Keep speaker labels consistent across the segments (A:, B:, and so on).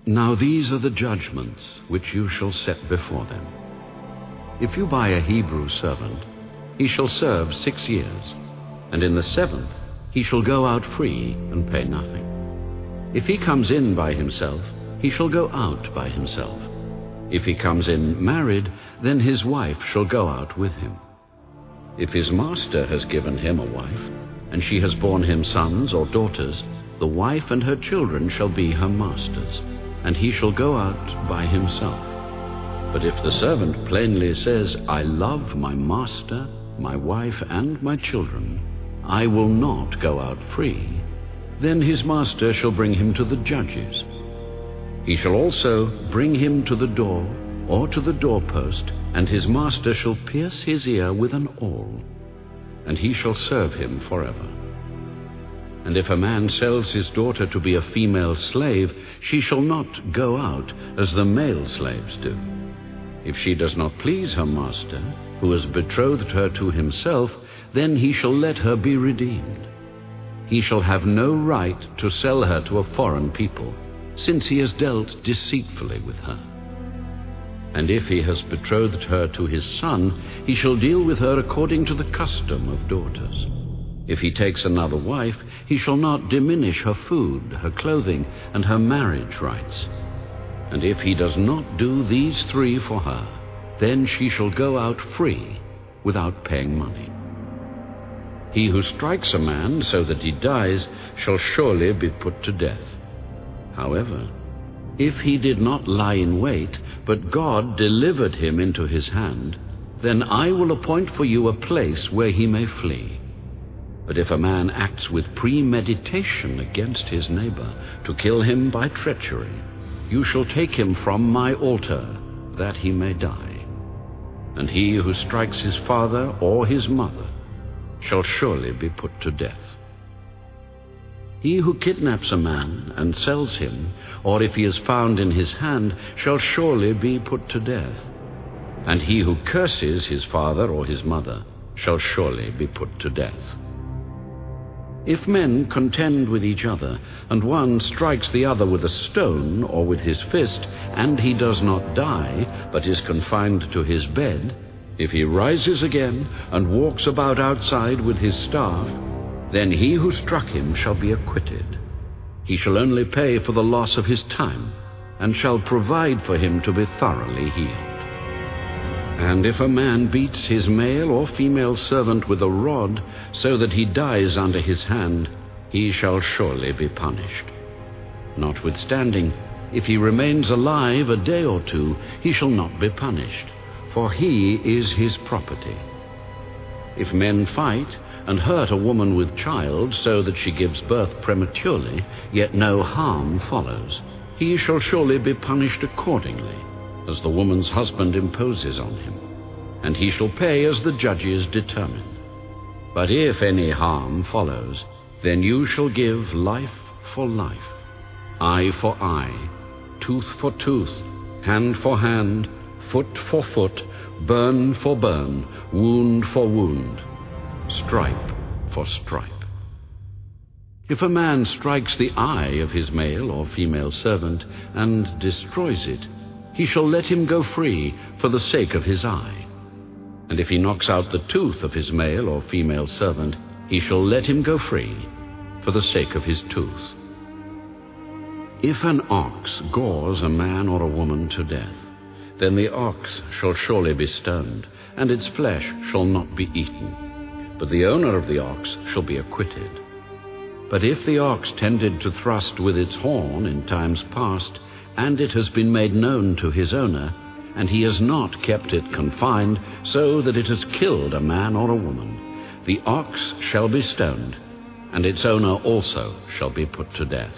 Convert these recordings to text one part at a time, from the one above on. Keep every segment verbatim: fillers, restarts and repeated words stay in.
A: Now these are the judgments which you shall set before them. If you buy a Hebrew servant, he shall serve six years, and in the seventh he shall go out free and pay nothing. If he comes in by himself, he shall go out by himself. If he comes in married, then his wife shall go out with him. If his master has given him a wife, and she has borne him sons or daughters, the wife and her children shall be her master's, and he shall go out by himself. But if the servant plainly says, I love my master, my wife, and my children, I will not go out free, then his master shall bring him to the judges. He shall also bring him to the door or to the doorpost, and his master shall pierce his ear with an awl, and he shall serve him forever. And if a man sells his daughter to be a female slave, she shall not go out as the male slaves do. If she does not please her master, who has betrothed her to himself, then he shall let her be redeemed. He shall have no right to sell her to a foreign people, since he has dealt deceitfully with her. And if he has betrothed her to his son, he shall deal with her according to the custom of daughters. If he takes another wife, he shall not diminish her food, her clothing, and her marriage rights. And if he does not do these three for her, then she shall go out free without paying money. He who strikes a man so that he dies shall surely be put to death. However, if he did not lie in wait, but God delivered him into his hand, then I will appoint for you a place where he may flee. But if a man acts with premeditation against his neighbor to kill him by treachery, you shall take him from my altar, that he may die. And he who strikes his father or his mother shall surely be put to death. He who kidnaps a man and sells him, or if he is found in his hand, shall surely be put to death. And he who curses his father or his mother shall surely be put to death. If men contend with each other, and one strikes the other with a stone or with his fist, and he does not die, but is confined to his bed, if he rises again and walks about outside with his staff, then he who struck him shall be acquitted. He shall only pay for the loss of his time, and shall provide for him to be thoroughly healed. And if a man beats his male or female servant with a rod, so that he dies under his hand, he shall surely be punished. Notwithstanding, if he remains alive a day or two, he shall not be punished, for he is his property. If men fight and hurt a woman with child, so that she gives birth prematurely, yet no harm follows, he shall surely be punished accordingly, as the woman's husband imposes on him, and he shall pay as the judges determine. But if any harm follows, then you shall give life for life, eye for eye, tooth for tooth, hand for hand, foot for foot, burn for burn, wound for wound, stripe for stripe. If a man strikes the eye of his male or female servant and destroys it, he shall let him go free for the sake of his eye. And if he knocks out the tooth of his male or female servant, he shall let him go free for the sake of his tooth. If an ox gores a man or a woman to death, then the ox shall surely be stoned, and its flesh shall not be eaten, but the owner of the ox shall be acquitted. But if the ox tended to thrust with its horn in times past, and it has been made known to his owner, and he has not kept it confined, so that it has killed a man or a woman, the ox shall be stoned, and its owner also shall be put to death.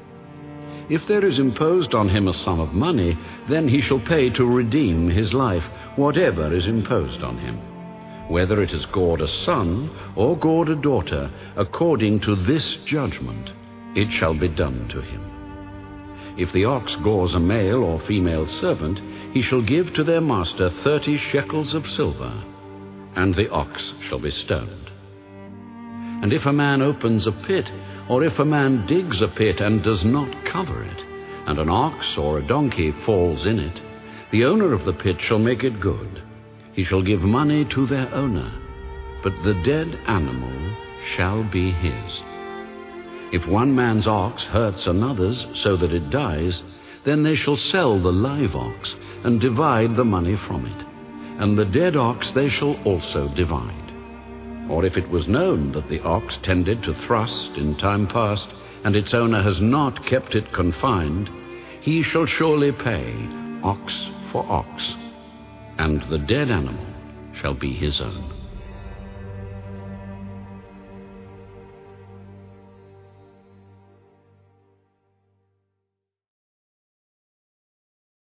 A: If there is imposed on him a sum of money, then he shall pay to redeem his life, whatever is imposed on him, whether it has gored a son or gored a daughter, according to this judgment, it shall be done to him. If the ox gores a male or female servant, he shall give to their master thirty shekels of silver, and the ox shall be stoned. And if a man opens a pit, or if a man digs a pit and does not cover it, and an ox or a donkey falls in it, the owner of the pit shall make it good. He shall give money to their owner, but the dead animal shall be his. If one man's ox hurts another's so that it dies, then they shall sell the live ox and divide the money from it, and the dead ox they shall also divide. Or if it was known that the ox tended to thrust in time past, and its owner has not kept it confined, he shall surely pay ox for ox, and the dead animal shall be his own.